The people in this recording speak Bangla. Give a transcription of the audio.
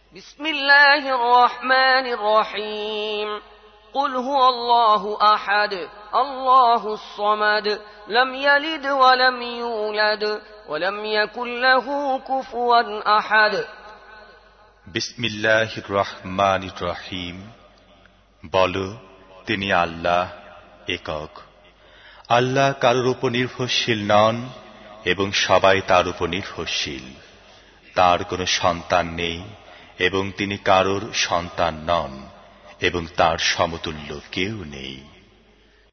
بسم الله الرحمن الرحيم قل هو الله أحد الله الصمد لم يلد ولم يولد ولم يكن له كفوا أحد বিসমিল্লাহির রহমানির রহিম। বলো, তিনি আল্লাহ একক। আল্লাহ কারোর উপর নির্ভরশীল নন এবং সবাই তার উপর নির্ভরশীল। তার কোনো সন্তান নেই এবং তিনি কারোর সন্তান নন এবং তার সমতুল্য কেউ নেই।